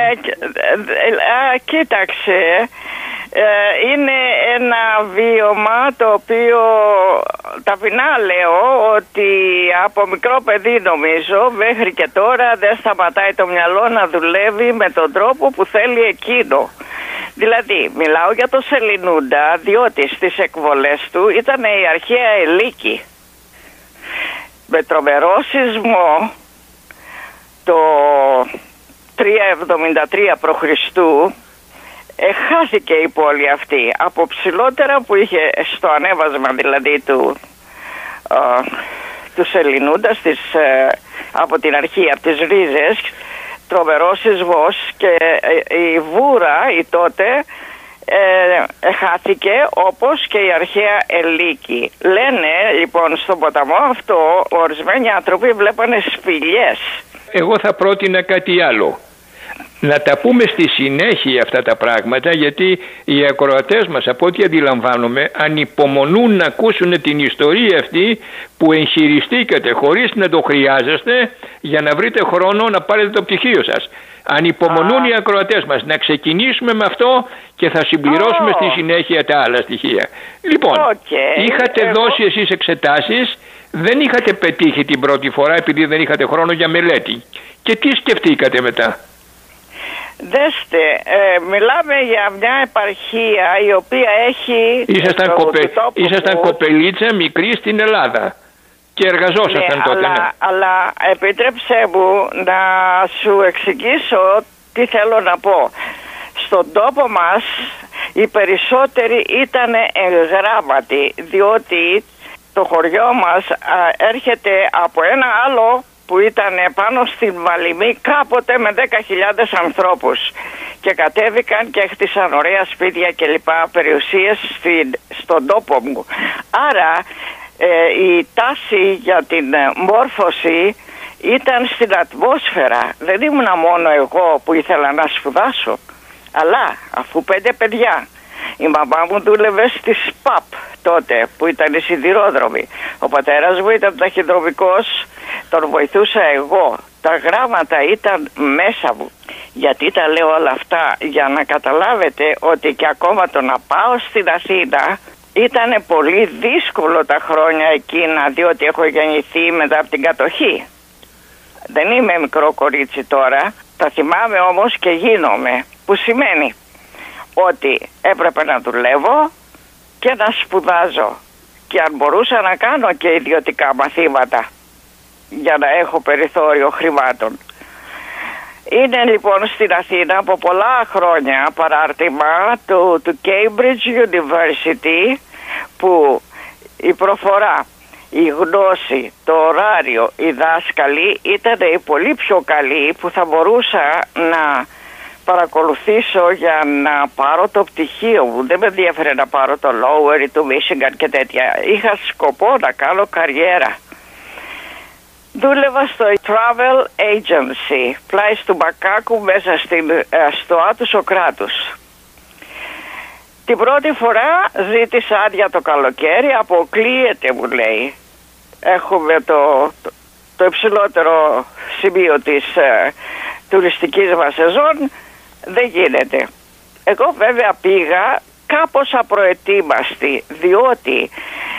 Κοίταξε, είναι ένα βίωμα το οποίο ταπεινά λέω ότι από μικρό παιδί νομίζω μέχρι και τώρα δεν σταματάει το μυαλό να δουλεύει με τον τρόπο που θέλει εκείνο. Δηλαδή μιλάω για το Σελινούντα διότι στις εκβολές του ήταν η αρχαία Ελίκη. Με τρομερό σεισμό το 373 π.Χ. χάθηκε η πόλη αυτή. Από ψηλότερα που είχε στο ανέβασμα δηλαδή του Σελινούντα από την αρχή, από τις ρίζες, τρομερός σεισμός και η βούρα η τότε χάθηκε όπως και η αρχαία Ελίκη. Λένε λοιπόν στον ποταμό αυτό ορισμένοι άνθρωποι βλέπανε σπηλιές. Εγώ θα πρότεινα κάτι άλλο. να τα πούμε στη συνέχεια αυτά τα πράγματα, γιατί οι ακροατές μας, από ό,τι αντιλαμβάνομαι, ανυπομονούν να ακούσουν την ιστορία αυτή που εγχειριστήκατε χωρίς να το χρειάζεστε για να βρείτε χρόνο να πάρετε το πτυχίο σας. Ανυπομονούν οι ακροατές μας. Να ξεκινήσουμε με αυτό και θα συμπληρώσουμε στη συνέχεια τα άλλα στοιχεία. Λοιπόν, είχατε δώσει εσείς εξετάσεις, δεν είχατε πετύχει την πρώτη φορά επειδή δεν είχατε χρόνο για μελέτη. Και τι σκεφτήκατε μετά? Δέστε, μιλάμε για μια επαρχία η οποία έχει... Ήσασταν κοπελίτσα μικρή στην Ελλάδα και εργαζόσασταν τότε. Αλλά επίτρεψέ μου να σου εξηγήσω τι θέλω να πω. Στον τόπο μας οι περισσότεροι ήταν εγγράμματοι, διότι το χωριό μας έρχεται από ένα άλλο που ήταν πάνω στην Βαλιμή κάποτε με 10.000 ανθρώπους και κατέβηκαν και χτίσαν ωραία σπίτια και λοιπά περιουσίες στον τόπο μου. Άρα η τάση για την μόρφωση ήταν στην ατμόσφαιρα. Δεν ήμουνα μόνο εγώ που ήθελα να σπουδάσω, αλλά αφού 5 παιδιά. Η μαμά μου δούλευε στη ΣΠΑΠ τότε που ήταν η σιδηρόδρομη. Ο πατέρας μου ήταν ταχυδρομικός, τον βοηθούσα εγώ. Τα γράμματα ήταν μέσα μου. Γιατί τα λέω όλα αυτά? Για να καταλάβετε ότι και ακόμα το να πάω στην Αθήνα ήταν πολύ δύσκολο τα χρόνια εκείνα, διότι έχω γεννηθεί μετά από την κατοχή. Δεν είμαι μικρό κορίτσι τώρα, τα θυμάμαι όμως και γίνομαι, που σημαίνει ότι έπρεπε να δουλεύω και να σπουδάζω και αν μπορούσα να κάνω και ιδιωτικά μαθήματα για να έχω περιθώριο χρημάτων. Είναι λοιπόν στην Αθήνα από πολλά χρόνια παράρτημα του Cambridge University που η προφορά, η γνώση, το ωράριο, οι δάσκαλοι ήταν οι πολύ πιο καλοί που θα μπορούσα να παρακολουθήσω για να πάρω το πτυχίο μου. Δεν με ενδιαφέρε να πάρω το Lower ή το Michigan και τέτοια. Είχα σκοπό να κάνω καριέρα. Δούλευα στο Travel Agency, πλάι του Μπακάκου μέσα στο Άτου Σοκράτους. Την πρώτη φορά ζήτησα άδεια το καλοκαίρι, αποκλείεται μου λέει. Έχουμε το υψηλότερο σημείο της τουριστικής μας σεζόν, δεν γίνεται. Εγώ βέβαια πήγα κάπως απροετοίμαστη, διότι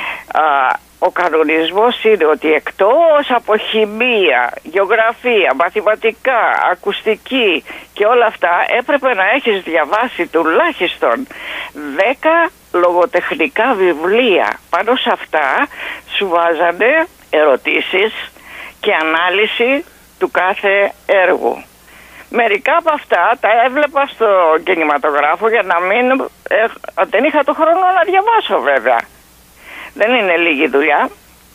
ο κανονισμός είναι ότι εκτός από χημεία, γεωγραφία, μαθηματικά, ακουστική και όλα αυτά έπρεπε να έχεις διαβάσει τουλάχιστον 10 λογοτεχνικά βιβλία. Πάνω σε αυτά σου βάζανε ερωτήσεις και ανάλυση του κάθε έργου. Μερικά από αυτά τα έβλεπα στο κινηματογράφο για να δεν είχα το χρόνο να διαβάσω βέβαια. Δεν είναι λίγη δουλειά.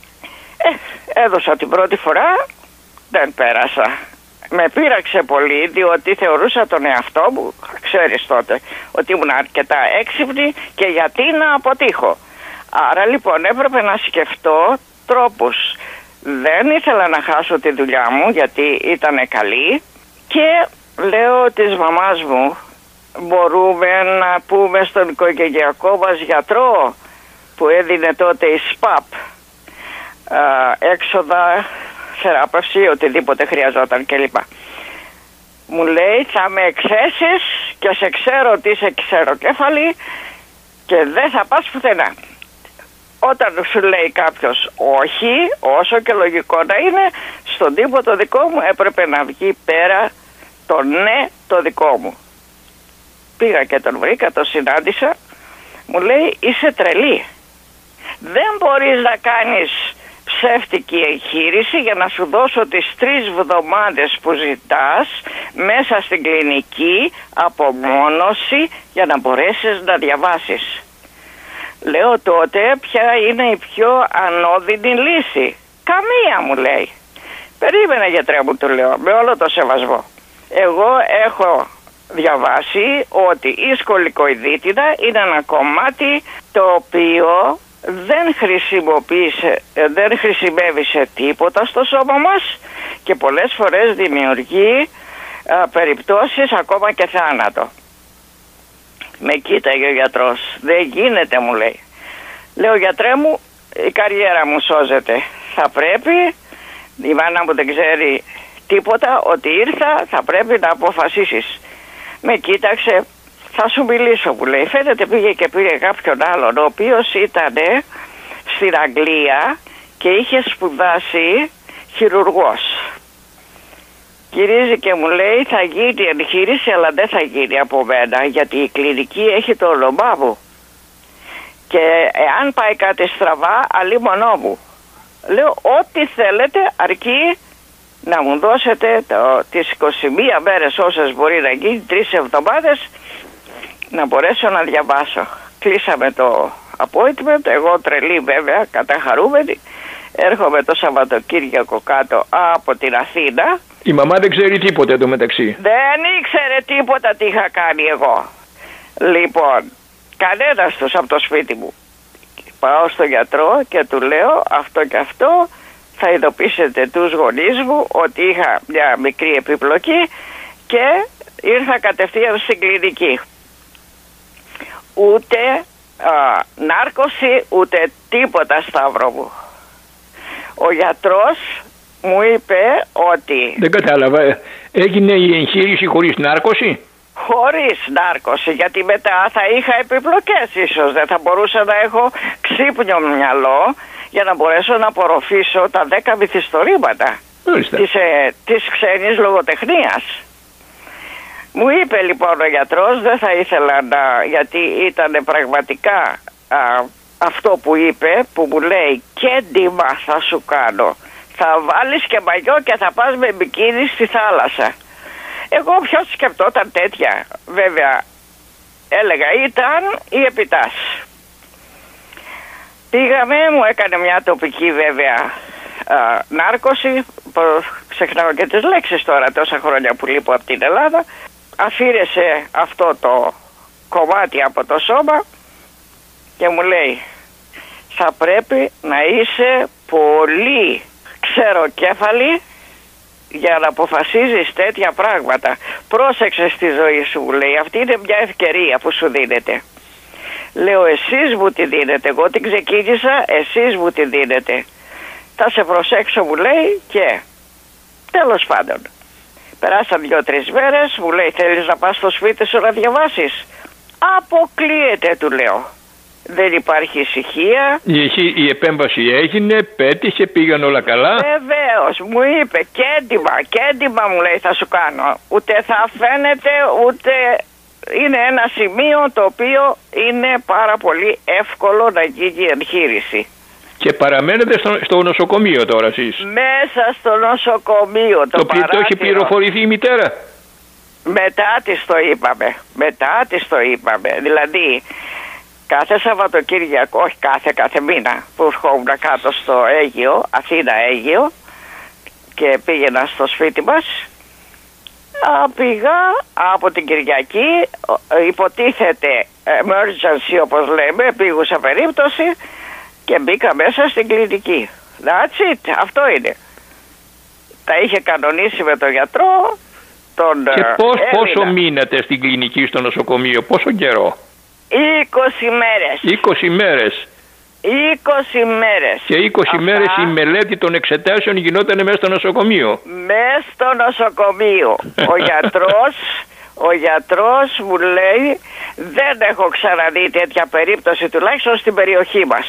Έδωσα την πρώτη φορά, δεν πέρασα. Με πείραξε πολύ διότι θεωρούσα τον εαυτό μου, ξέρεις τότε, ότι ήμουν αρκετά έξυπνη και γιατί να αποτύχω. Άρα λοιπόν έπρεπε να σκεφτώ τρόπους. Δεν ήθελα να χάσω τη δουλειά μου γιατί ήταν καλή και λέω της μαμάς μου, μπορούμε να πούμε στον οικογενειακό μας γιατρό που έδινε τότε η ΣΠΑΠ έξοδα, θεράπευση, οτιδήποτε χρειαζόταν κλπ. Μου λέει θα με εξέσεις και σε ξέρω ότι είσαι ξεροκέφαλη και δεν θα πας πουθενά. Όταν σου λέει κάποιος όχι, όσο και λογικό να είναι, στον τύπο το δικό μου έπρεπε να βγει πέρα το ναι το δικό μου. Πήγα και τον βρήκα, το συνάντησα, μου λέει είσαι τρελή. Δεν μπορείς να κάνεις ψεύτικη εγχείρηση για να σου δώσω τις 3 εβδομάδες που ζητάς μέσα στην κλινική απομόνωση για να μπορέσεις να διαβάσεις. Λέω τότε ποια είναι η πιο ανώδυνη λύση. Καμία μου λέει. Περίμενε γιατρέ μου, του λέω, με όλο το σεβασμό. Εγώ έχω διαβάσει ότι η σκολικοειδίτιδα είναι ένα κομμάτι το οποίο δεν χρησιμεύει σε τίποτα στο σώμα μας και πολλές φορές δημιουργεί περιπτώσεις ακόμα και θάνατο. Με κοίταγε ο γιατρός. Δεν γίνεται, μου λέει. Λέω, γιατρέ μου, η καριέρα μου σώζεται. Θα πρέπει, η μάνα μου δεν ξέρει τίποτα, ότι ήρθα, θα πρέπει να αποφασίσεις. Με κοίταξε, θα σου μιλήσω, μου λέει. Φαίνεται πήγε και πήρε κάποιον άλλον, ο οποίος ήταν στην Αγγλία και είχε σπουδάσει χειρουργός. Γυρίζει και μου λέει, θα γίνει εγχείρηση, αλλά δεν θα γίνει από μένα, γιατί η κλινική έχει το όνομά μου. Και εάν πάει κάτι στραβά, αλίμονό μου. Λέω, ό,τι θέλετε, αρκεί να μου δώσετε τις 21 μέρες όσες μπορεί να γίνει, 3 εβδομάδες, να μπορέσω να διαβάσω. Κλείσαμε το appointment, εγώ τρελή βέβαια, καταχαρούμενη. Έρχομαι το Σαββατοκύριακο κάτω από την Αθήνα. Η μαμά δεν ξέρει τίποτα εντωμεταξύ. Δεν ήξερε τίποτα τι είχα κάνει εγώ. Λοιπόν, κανένας τους από το σπίτι μου. Πάω στο γιατρό και του λέω αυτό και αυτό. Θα ειδοποιήσετε τους γονείς μου ότι είχα μια μικρή επιπλοκή και ήρθα κατευθείαν στην κλινική. Ούτε νάρκωση, ούτε τίποτα, Σταύρο μου. Ο γιατρός μου είπε ότι... Δεν κατάλαβα. Έγινε η εγχείρηση χωρίς νάρκωση? Χωρίς νάρκωση, γιατί μετά θα είχα επιπλοκές ίσως. Δεν θα μπορούσα να έχω ξύπνιο μυαλό για να μπορέσω να απορροφήσω τα 10 μυθιστορήματα της ξένης λογοτεχνίας. Μου είπε λοιπόν ο γιατρός, δεν θα ήθελα να... γιατί ήταν πραγματικά αυτό που είπε, που μου λέει, κέντημα θα σου κάνω. Θα βάλεις και μαγιό και θα πας με μπικίνι στη θάλασσα. Εγώ ποιος σκεπτόταν τέτοια? Βέβαια έλεγα ήταν η επιτάς. Πήγαμε, μου έκανε μια τοπική βέβαια νάρκωση. Ξεχνάω και τις λέξεις τώρα, τόσα χρόνια που λείπω από την Ελλάδα. Αφήρεσε αυτό το κομμάτι από το σώμα και μου λέει, θα πρέπει να είσαι πολύ ξεροκέφαλη για να αποφασίζεις τέτοια πράγματα. Πρόσεξε στη ζωή σου, μου λέει, αυτή είναι μια ευκαιρία που σου δίνεται. Λέω, εσείς μου τη δίνετε, εγώ την ξεκίνησα, εσείς μου τη δίνετε. Θα σε προσέξω, μου λέει, και τέλος πάντων. Περάσαν 2-3 μέρες, μου λέει, θέλεις να πας στο σπίτι σου να διαβάσεις? Αποκλείεται, του λέω. Δεν υπάρχει ησυχία. Η επέμβαση έγινε, πέτυχε, πήγαν όλα καλά. Βεβαίως, μου είπε, κέντημα μου λέει θα σου κάνω. Ούτε θα φαίνεται, ούτε είναι ένα σημείο το οποίο είναι πάρα πολύ εύκολο να γίνει εγχείρηση. Και παραμένετε στο νοσοκομείο τώρα εσείς? Μέσα στο νοσοκομείο, το έχει πληροφορηθεί η μητέρα? Μετά της το είπαμε. Δηλαδή κάθε Σαββατοκύριακο, όχι κάθε μήνα που ερχόμουν κάτω στο Αίγυο, Αθήνα Αίγυο, και πήγαινα στο σπίτι μας, πήγα από την Κυριακή, υποτίθεται emergency όπως λέμε, επίγουσα περίπτωση, και μπήκα μέσα στην κλινική. That's it, αυτό είναι. Τα είχε κανονίσει με τον γιατρό. Και πόσο μείνατε στην κλινική, στο νοσοκομείο, πόσο καιρό? 20 μέρες. 20 μέρες. 20 μέρες. Και 20 μέρες η μελέτη των εξετάσεων γινόταν μέσα στο νοσοκομείο? Μέσα στο νοσοκομείο. Ο γιατρός μου λέει, δεν έχω ξαναδεί τέτοια περίπτωση, τουλάχιστον στην περιοχή μας.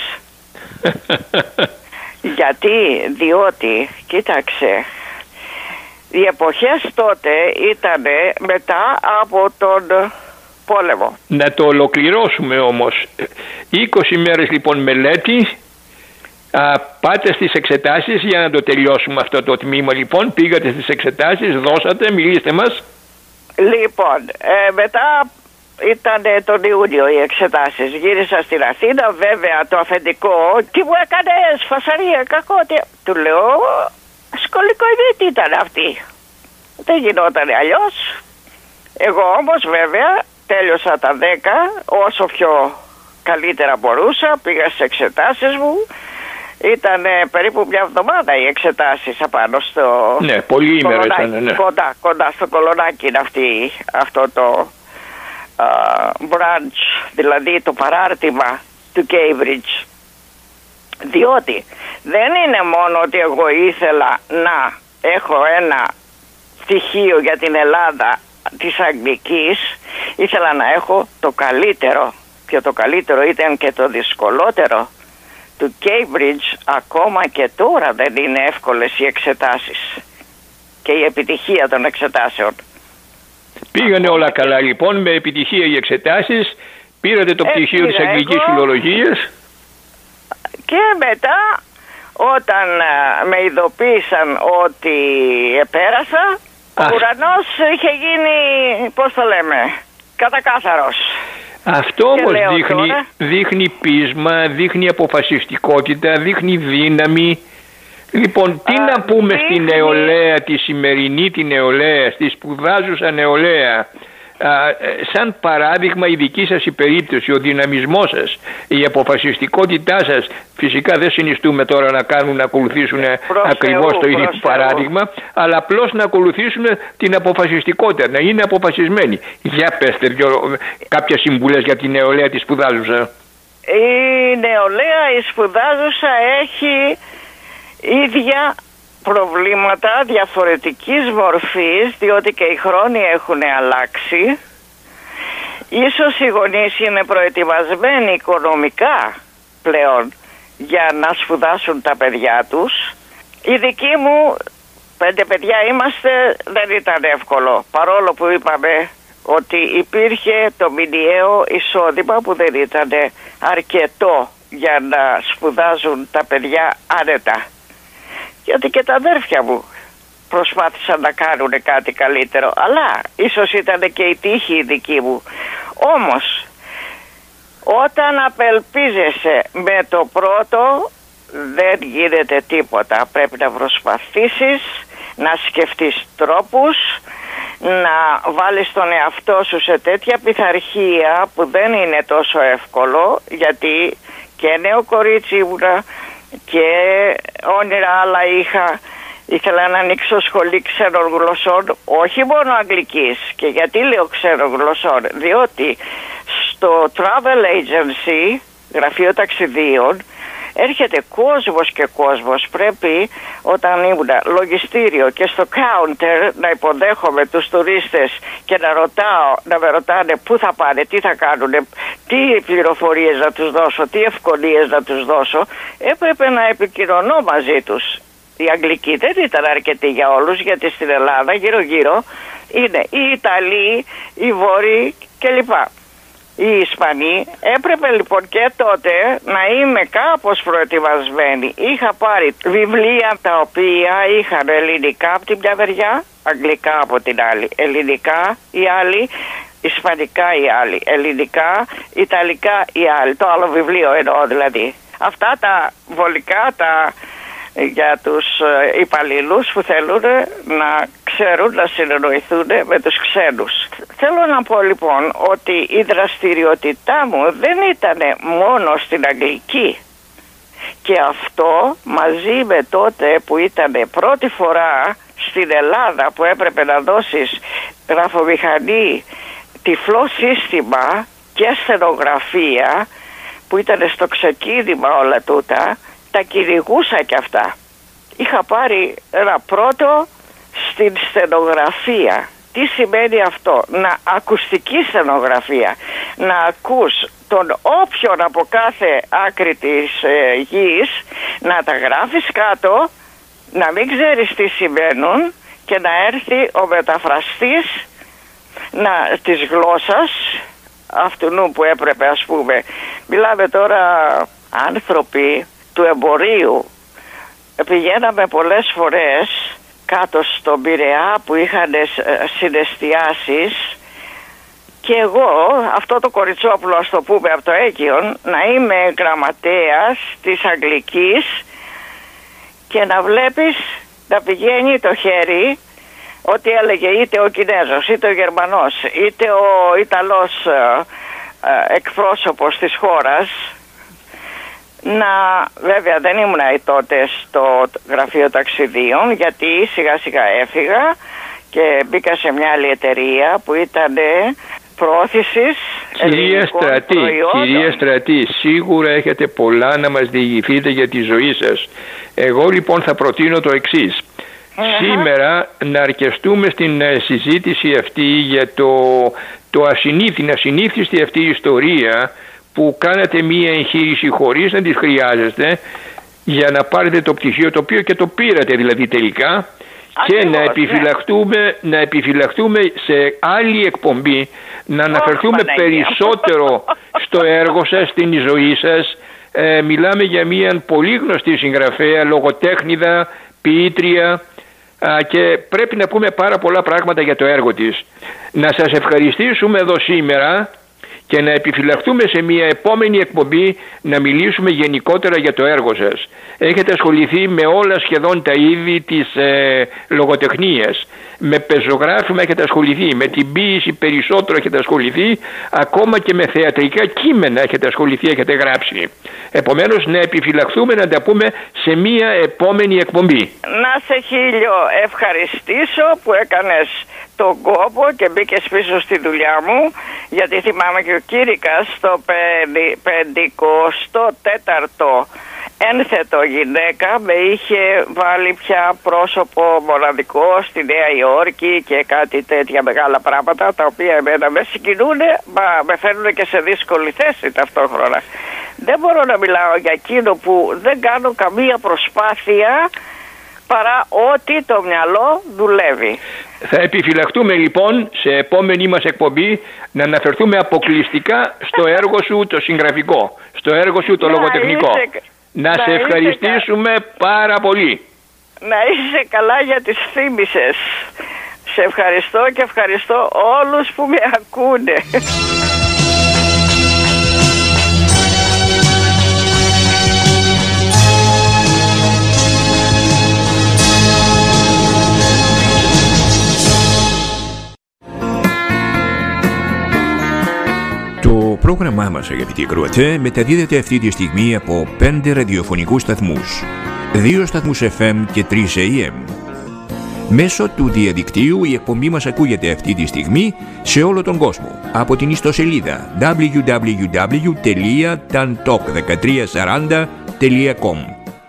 Διότι, κοίταξε, οι εποχές τότε ήταν μετά από τον πόλεμο. Να το ολοκληρώσουμε όμως. 20 μέρες λοιπόν μελέτη. Πάτε στις εξετάσεις για να το τελειώσουμε αυτό το τμήμα. Λοιπόν, πήγατε στις εξετάσεις, δώσατε, μιλήστε μας. Λοιπόν, μετά ήταν τον Ιούνιο οι εξετάσεις. Γύρισα στην Αθήνα, βέβαια το αφεντικό, τι μου έκανες, φασαρία, κακό. Του λέω, σκολικοειδίτη ήταν αυτή. Δεν γινόταν αλλιώς. Εγώ όμως βέβαια τέλειωσα τα 10 όσο πιο καλύτερα μπορούσα, πήγα στις εξετάσεις μου, Ήταν περίπου μια εβδομάδα οι εξετάσεις απάνω στο... Ναι, πολλή ημέρα ήταν, ναι. Κοντά στο Κολονάκι είναι αυτό το branch, δηλαδή το παράρτημα του Cambridge. Διότι δεν είναι μόνο ότι εγώ ήθελα να έχω ένα στοιχείο για την Ελλάδα της Αγγλικής, ήθελα να έχω το καλύτερο, και το καλύτερο ήταν και το δυσκολότερο του Cambridge. Ακόμα και τώρα δεν είναι εύκολες οι εξετάσεις και η επιτυχία των εξετάσεων. Πήγανε όλα καλά λοιπόν, με επιτυχία οι εξετάσεις, πήρατε το πτυχίο της Αγγλικής Φιλολογίας. Και μετά όταν με ειδοποίησαν ότι επέρασα, ο ουρανός είχε γίνει, πώς το λέμε, κατακάθαρος. Αυτό όμως δείχνει πείσμα, δείχνει αποφασιστικότητα, δείχνει δύναμη. Λοιπόν, τι να πούμε στην νεολαία, τη σημερινή τη νεολαία, στη σπουδάζουσα νεολαία, σαν παράδειγμα η δική σας η περίπτωση, ο δυναμισμός σας, η αποφασιστικότητά σας, φυσικά δεν συνιστούμε τώρα να ακολουθήσουν ακριβώς το ίδιο παράδειγμα, αλλά απλώς να ακολουθήσουν την αποφασιστικότητα, να είναι αποφασισμένοι. Για πέστε κάποιες συμβουλές για τη νεολαία τη σπουδάζουσα. Η νεολαία η σπουδάζουσα έχει ίδια προβλήματα διαφορετικής μορφής, διότι και οι χρόνοι έχουν αλλάξει. Ίσως οι γονείς είναι προετοιμασμένοι οικονομικά πλέον για να σπουδάσουν τα παιδιά τους. Οι δικοί μου 5 παιδιά είμαστε, δεν ήταν εύκολο, παρόλο που είπαμε ότι υπήρχε το μηνιαίο εισόδημα που δεν ήταν αρκετό για να σπουδάζουν τα παιδιά άνετα. Γιατί και τα αδέρφια μου προσπάθησαν να κάνουν κάτι καλύτερο, αλλά ίσως ήταν και η τύχη η δική μου. Όμως όταν απελπίζεσαι με το πρώτο δεν γίνεται τίποτα. Πρέπει να προσπαθήσεις, να σκεφτείς τρόπους, να βάλεις τον εαυτό σου σε τέτοια πειθαρχία που δεν είναι τόσο εύκολο, γιατί και νέο κορίτσι ήμουνα και όνειρα άλλα είχα. Ήθελα να ανοίξω σχολή ξένων γλωσσών, όχι μόνο αγγλικής. Και γιατί λέω ξένων γλωσσών? Διότι στο travel agency, γραφείο ταξιδίων, έρχεται κόσμος και κόσμος. Πρέπει όταν ήμουν λογιστήριο και στο counter να υποδέχομαι τους τουρίστες και να με ρωτάνε πού θα πάνε, τι θα κάνουν, τι πληροφορίες να τους δώσω, τι ευκολίες να τους δώσω. Έπρεπε να επικοινωνώ μαζί τους. Η Αγγλική δεν ήταν αρκετή για όλους, γιατί στην Ελλάδα γύρω γύρω είναι οι Ιταλοί, οι Βόρειοι κλπ. Οι Ισπανοί. Έπρεπε λοιπόν και τότε να είμαι κάπως προετοιμασμένη. Είχα πάρει βιβλία τα οποία είχαν ελληνικά από την μια μεριά, αγγλικά από την άλλη, ελληνικά οι άλλοι, ισπανικά οι άλλοι, ελληνικά, ιταλικά οι άλλοι. Το άλλο βιβλίο εννοώ δηλαδή. Αυτά τα βολικά, για τους υπαλλήλους που θέλουν να ξέρουν, να συνεννοηθούν με τους ξένους. Θέλω να πω λοιπόν ότι η δραστηριότητά μου δεν ήταν μόνο στην Αγγλική, και αυτό μαζί με τότε που ήταν πρώτη φορά στην Ελλάδα που έπρεπε να δώσεις γραφομηχανή, τυφλό σύστημα και στενογραφία, που ήταν στο ξεκίνημα όλα τούτα, τα κυνηγούσα κι αυτά. Είχα πάρει ένα πρώτο στην στενογραφία. Τι σημαίνει αυτό? Να ακουστική στενογραφία. Να ακούς τον όποιον από κάθε άκρη της γης, να τα γράφεις κάτω, να μην ξέρεις τι σημαίνουν και να έρθει ο μεταφραστής της γλώσσας αυτού που έπρεπε, ας πούμε. Μιλάμε τώρα άνθρωποι του εμπορίου. Πηγαίναμε πολλές φορές κάτω στον Πειραιά που είχαν συναισθιάσεις, και εγώ, αυτό το κοριτσόπουλο, ας το πούμε, από το Αίγυον, να είμαι γραμματέας της Αγγλικής και να βλέπεις να πηγαίνει το χέρι, ότι έλεγε είτε ο Κινέζος, είτε ο Γερμανός, είτε ο Ιταλός εκπρόσωπος της χώρας, Βέβαια δεν ήμουν τότε στο γραφείο ταξιδίων, γιατί σιγά σιγά έφυγα και μπήκα σε μια άλλη εταιρεία που ήταν προώθησης Κυρία Στρατή, σίγουρα έχετε πολλά να μας διηγηθείτε για τη ζωή σας. Εγώ λοιπόν θα προτείνω το εξής. Σήμερα να αρκεστούμε στην συζήτηση αυτή για την ασυνήθιστη αυτή ιστορία που κάνατε μία εγχείρηση χωρίς να τη χρειάζεστε για να πάρετε το πτυχίο, το οποίο και το πήρατε δηλαδή τελικά. Και να επιφυλαχτούμε σε άλλη εκπομπή, να αναφερθούμε περισσότερο στο έργο σας, στην ζωή σας. Μιλάμε για μια πολύ γνωστή συγγραφέα, λογοτέχνηδα, ποιήτρια, και πρέπει να πούμε πάρα πολλά πράγματα για το έργο της. Να σας ευχαριστήσουμε εδώ σήμερα και να επιφυλαχτούμε σε μια επόμενη εκπομπή να μιλήσουμε γενικότερα για το έργο σας. Έχετε ασχοληθεί με όλα σχεδόν τα είδη της λογοτεχνίας. Με πεζογράφημα έχετε ασχοληθεί, με την ποίηση περισσότερο έχετε ασχοληθεί, ακόμα και με θεατρικά κείμενα έχετε ασχοληθεί, έχετε γράψει. Επομένως να επιφυλαχθούμε να τα πούμε σε μια επόμενη εκπομπή. Να σε χίλιο ευχαριστήσω που έκανες τον κόπο και μπήκες πίσω στη δουλειά μου, γιατί θυμάμαι και ο Κήρικας στο 54ο ένθετο γυναίκα με είχε βάλει πια πρόσωπο μοναδικό στη Νέα Υόρκη και κάτι τέτοια μεγάλα πράγματα, τα οποία εμένα με συγκινούν, μα με φέρνουν και σε δύσκολη θέση ταυτόχρονα. Δεν μπορώ να μιλάω για εκείνο που δεν κάνω καμία προσπάθεια παρά ότι το μυαλό δουλεύει. Θα επιφυλαχτούμε λοιπόν σε επόμενη μας εκπομπή να αναφερθούμε αποκλειστικά στο έργο σου το συγγραφικό, στο έργο σου το λογοτεχνικό. Να σε ευχαριστήσουμε πάρα πολύ. Να είσαι καλά, για τις θύμισες. Σε ευχαριστώ και ευχαριστώ όλους που με ακούνε. Το πρόγραμμά μας, αγαπητοί ακροατές, μεταδίδεται αυτή τη στιγμή από 5 ραδιοφωνικούς σταθμούς, 2 σταθμούς FM και 3 AM. Μέσω του διαδικτύου η εκπομπή μας ακούγεται αυτή τη στιγμή σε όλο τον κόσμο από την ιστοσελίδα www.tantalk1340.com.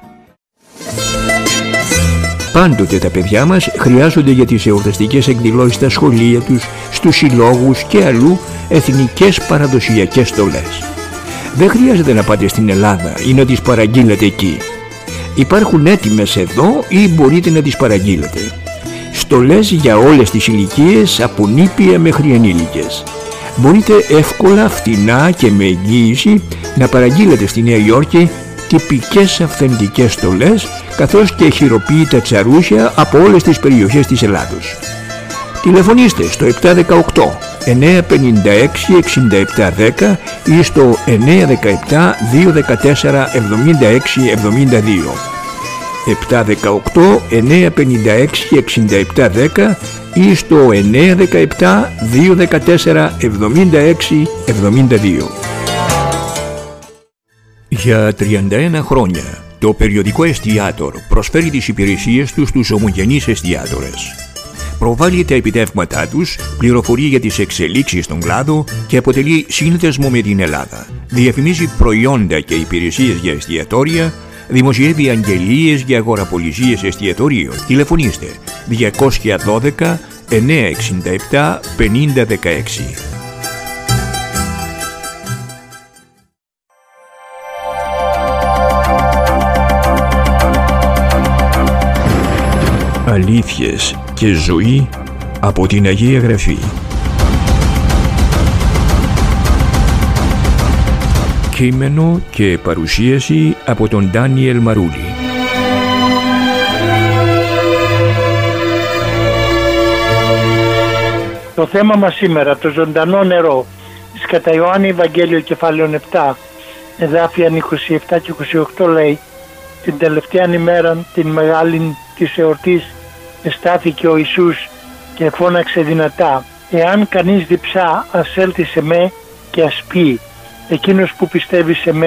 Πάντοτε τα παιδιά μας χρειάζονται για τις εορταστικές εκδηλώσεις στα σχολεία τους, στους συλλόγους και αλλού εθνικές παραδοσιακές στολές. Δεν χρειάζεται να πάτε στην Ελλάδα ή να τις παραγγείλετε εκεί. Υπάρχουν έτοιμες εδώ ή μπορείτε να τις παραγγείλετε. Στολές για όλες τις ηλικίες, από νήπια μέχρι ενήλικες. Μπορείτε εύκολα, φτηνά και με εγγύηση να παραγγείλετε στη Νέα Υόρκη τυπικές αυθεντικές στολές, καθώς και χειροποίητα τσαρούσια από όλες τις περιοχές της Ελλάδος. Τηλεφωνήστε στο 718 956 6710 ή στο 917 214 76 72. 718 956 6710 ή στο 917 214 76 72. Για 31 χρόνια το περιοδικό Εστιάτορ προσφέρει τις υπηρεσίες του στους ομογενείς εστιάτορες. Προβάλλει τα επιτεύγματά τους, πληροφορεί για τις εξελίξεις στον κλάδο και αποτελεί σύνδεσμο με την Ελλάδα. Διαφημίζει προϊόντα και υπηρεσίες για εστιατόρια, δημοσιεύει αγγελίες για αγοραπολισίες εστιατορίων. Τηλεφωνήστε 212 967 5016. Αλήθειες και ζωή από την Αγία Γραφή. Κείμενο και παρουσίαση από τον Ντάνιελ Μαρούλη. Το θέμα μας σήμερα, το ζωντανό νερό, της κατά Ιωάννη Ευαγγέλιο κεφάλαιο 7, εδάφια 27 και 28 λέει: την τελευταία ημέρα, την μεγάλη της εορτής, εστάθηκε ο Ιησούς και φώναξε δυνατά: εάν κανείς διψά, ας έλθει σε με και ας πει. Εκείνος που πιστεύει σε με,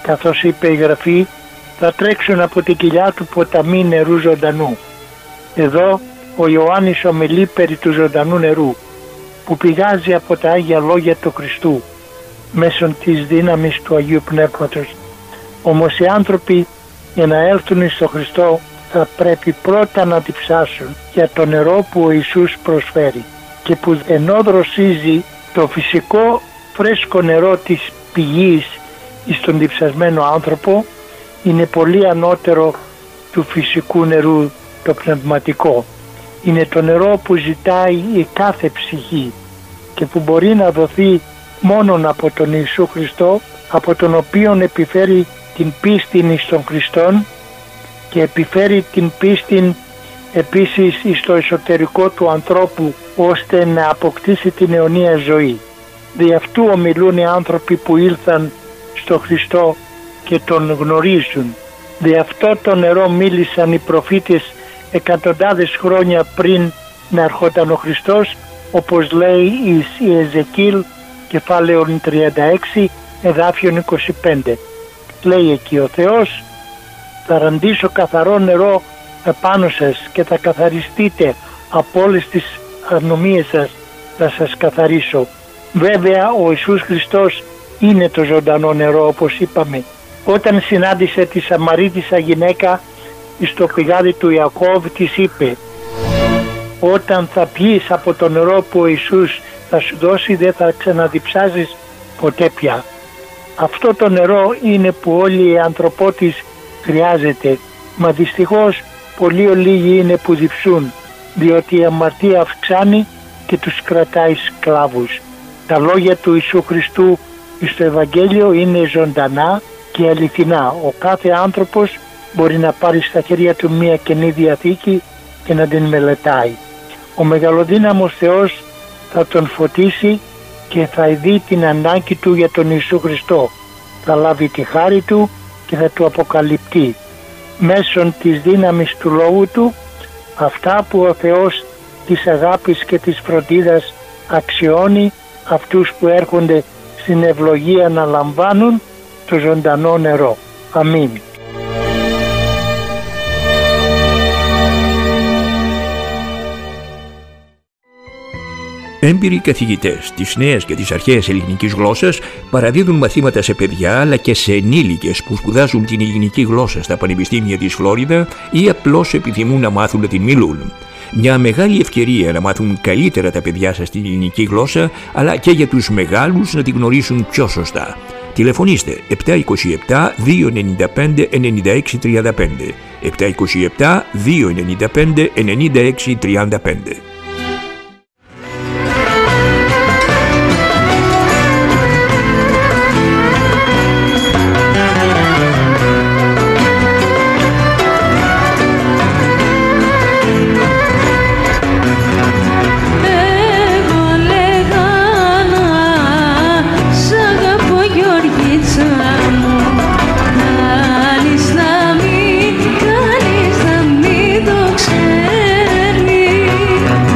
καθώς είπε η Γραφή, θα τρέξουν από την κοιλιά του ποταμοί νερού ζωντανού. Εδώ ο Ιωάννης ομιλεί περί του ζωντανού νερού, που πηγάζει από τα Άγια Λόγια του Χριστού, μέσω της δύναμης του Αγίου Πνεύματος. Όμως οι άνθρωποι για να έλθουν στο Χριστό θα πρέπει πρώτα να διψάσουν για το νερό που ο Ιησούς προσφέρει και που ενώ δροσίζει το φυσικό φρέσκο νερό της πηγής στον διψασμένο άνθρωπο, είναι πολύ ανώτερο του φυσικού νερού το πνευματικό. Είναι το νερό που ζητάει η κάθε ψυχή και που μπορεί να δοθεί μόνον από τον Ιησού Χριστό, από τον οποίον επιφέρει την πίστη στον Χριστόν και επιφέρει την πίστη επίσης στο εσωτερικό του ανθρώπου, ώστε να αποκτήσει την αιωνία ζωή. Δι' αυτού ομιλούν οι άνθρωποι που ήλθαν στο Χριστό και τον γνωρίζουν. Δι' αυτό το νερό μίλησαν οι προφήτες εκατοντάδες χρόνια πριν να ερχόταν ο Χριστός, όπως λέει η Εζεκίλ κεφάλαιο 36 εδάφιον 25. Λέει εκεί ο Θεός, θα ραντίσω καθαρό νερό επάνω σας και θα καθαριστείτε από όλες τις ανομίες σας, θα σας καθαρίσω. Βέβαια ο Ιησούς Χριστός είναι το ζωντανό νερό, όπως είπαμε. Όταν συνάντησε τη Σαμαρίτισσα γυναίκα στο πηγάδι του Ιακώβ, της είπε, όταν θα πιείς από το νερό που ο Ιησούς θα σου δώσει, δεν θα ξαναδιψάζεις ποτέ πια. Αυτό το νερό είναι που όλη η ανθρωπότης χρειάζεται, μα δυστυχώς πολύ λίγοι είναι που διψούν, διότι η αμαρτία αυξάνει και τους κρατάει σκλάβους. Τα λόγια του Ιησού Χριστού στο Ευαγγέλιο είναι ζωντανά και αληθινά. Ο κάθε άνθρωπος μπορεί να πάρει στα χέρια του μία Καινή Διαθήκη και να την μελετάει. Ο μεγαλοδύναμος Θεός θα τον φωτίσει και θα δει την ανάγκη του για τον Ιησού Χριστό. Θα λάβει τη χάρη του και θα του αποκαλυπτεί μέσω της δύναμης του λόγου του αυτά που ο Θεός της αγάπης και της φροντίδας αξιώνει αυτούς που έρχονται στην ευλογία να λαμβάνουν το ζωντανό νερό. Αμήν. Έμπειροι καθηγητές της νέας και της αρχαίας ελληνικής γλώσσας παραδίδουν μαθήματα σε παιδιά αλλά και σε ενήλικες που σπουδάζουν την ελληνική γλώσσα στα πανεπιστήμια της Φλόριδα ή απλώς επιθυμούν να μάθουν να την μιλούν. Μια μεγάλη ευκαιρία να μάθουν καλύτερα τα παιδιά σας την ελληνική γλώσσα, αλλά και για τους μεγάλους να την γνωρίσουν πιο σωστά. Τηλεφωνήστε 727 295 9635 727 295 9635. Κάνεις να μην το ξέρεις.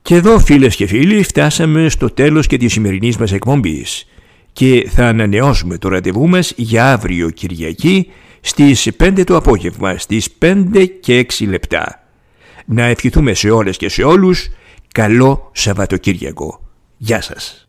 Και εδώ, φίλες και φίλοι, φτάσαμε στο τέλος και της σημερινής μας εκπομπής και θα ανανεώσουμε το ραντεβού μας για αύριο Κυριακή στις 5 το απόγευμα, στις 5 και 6 λεπτά. Να ευχηθούμε σε όλες και σε όλους καλό Σαββατοκύριακο. Γεια σας.